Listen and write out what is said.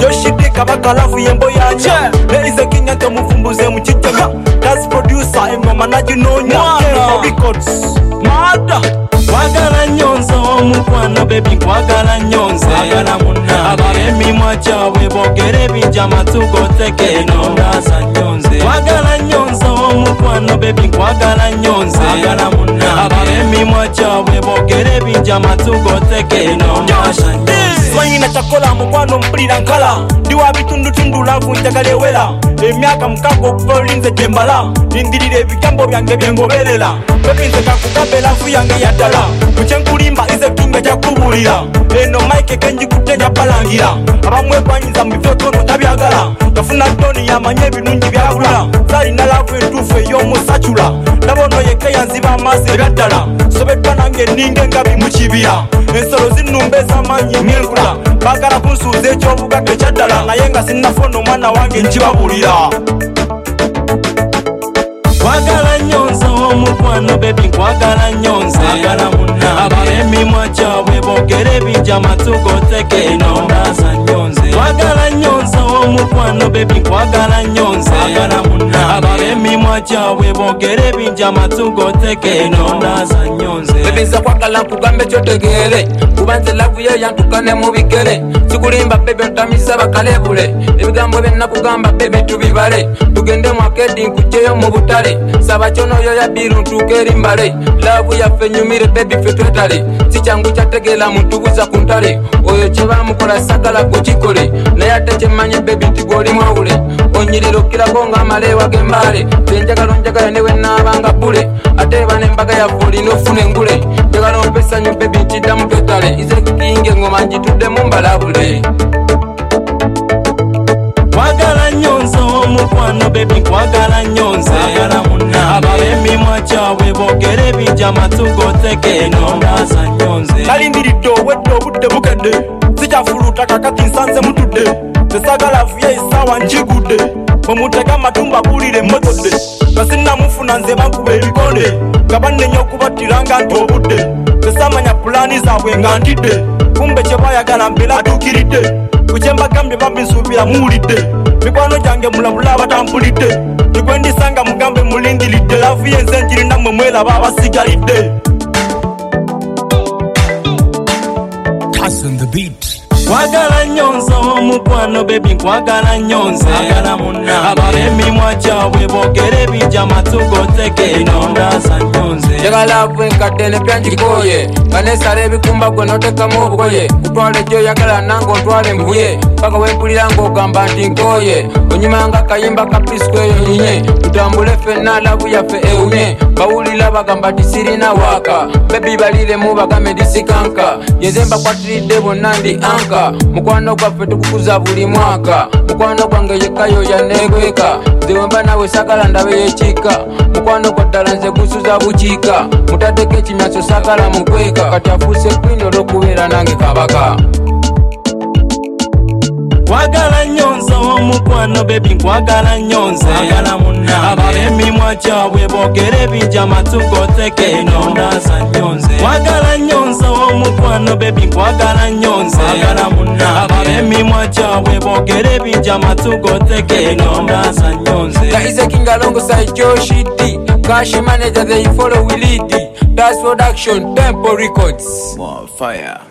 Yoshide kabaka lafu yembo yanya Eize kinya te mufumbuze mchitema Das producer engoma najinonya Kembo Records Mada Kwagala nyonza omukwano baby kwagala nyonza kwagala munna ababemi mwachawe bogere bijja matugo tekeno ndaza nyonze kwagala nyonza omukwano baby kwagala nyonza kwagala munna ababemi mwachawe bogere bijja matugo tekeno ndaza nyonze Swanyina chakola mukwano mpulira nkala Ndiwa bitundu tundu lavu njagalewela Emyaka mukago kuvolinze jembala Nindirire ebigambo byange byengoberera Pepinze kakugabe lavu yange yadala Kuchenkulimba ize kinga jakubulira Eno maike kenji kutenja palangira Abamwe kwanyiza mbifyotono tabyagala Kafuna toni yamanye binungi byabula Zari na lavu entufu eyomusachula Nabono yeke yanziba amase byadala Sobetwa nange ninge ngabi muchibira Ensolo zinumbeza manyi mingula Bagala kunsuze chobuga kechadala Nayenga sinafono mwana wange nchibabulira Kwagala nyonza omukwano baby kwagala nyonza kwagala munna ababemi mwachawe bogere bijja matugo tekeno ndaza nyonze kwagala nyonza omukwano baby kwagala nyonza kwagala munna ababemi mwachawe bogere bijja matugo tekeno ndaza nyonze baby nza kwagala nkugambe kyotegere kubanze lavu yo yantukane mu bigere sikulimba baby otamisa bakalebule ebigambo byenna kugamba baby tubibale tugende mu akedi nkujjeyo mu butale saba chono yo ya biru ntukeri mbale lavu yaffe nyumire baby ffe twetale si kyangu kyategela muntu buza ku ntale oyo kye bamukola sagala kukikole naye ate kyemmanye baby nti gwoli mwawule onyirira okkirako ng'amaleewa g'embaale enjagala onjagala ne wennaabanga bbule ate eba n'embaga yaffe olina ofuna engule njagala ompesanyu baby nkiddamu twetale ize kinga engoma ngituddemu mbalabule kwagala nyonza omukwano baby kwagala nyonza kwagala munna ababemi mwachawe bogere bijja matugo tekeno ndaza nyonze Nalindiridde owedde obudde bukedde Sikyafuluta kakati nsanze mutudde Tesagala vuye isawa njigudde Omutega matumba bulire mmotodde Kasinamufuna nze bankuba ebikonde Gabannenya okubattiranga nti obudde Tesamanya pulaani zaabwe nga ntidde Kumbe kye bayagala mbeera atuukiridde Kukyembagambye babinsuubira muwulidde Mikwano gyange mulabula abatampulidde Nikwe ndisanga mugambe mulindiridde Lavu yenze njirina mwe mweraba abasigalidde Cuss on the beat. kwagala nyonza omukwano baby kwagala nyonza kwagala munna ababemi mwachawe bogere bijja matugo tekeno ndaza nyonze njagala lavu enkadde ne byanjikoye nga nesala ebikumba gwe notekamu obugoye kutwala gyoyagala nange otwala embuye paka wempulira ng'ogamba nti nkoye onyumanga akayimba ka pisco eyo nyinye tutambule ffenna lavu yaffe ewunye bawulira bagamba ti sirina waaka bebi baliremu bagambe ndisikanka yenze mbakwatiridde bonna ndi anka mukwano gwaffe tukukuza buli mwaka mukwano gwange yekkayo yanegweka nze wemba nawe sagala ndabe yekiika mukwano gwa ddala nze gusuza bukiika mutaddeko ekimyaso sagala mukweka kati afuuse kwini olw'okubeera nange kabaka kwagala nyonza omukwano baby kwagala nyonza kwagala munna ababemi mwachawe bogere bijja matugo tekeno ndaza nyonze kwagala nyonza omukwano baby kwagala nyonza kwagala munna ababemi mwachawe bogere bijja matugo tekeno ndaza nyonze Ize King alongside Joshi D Cash manager they follow we lead Das production Tempo Records More fire.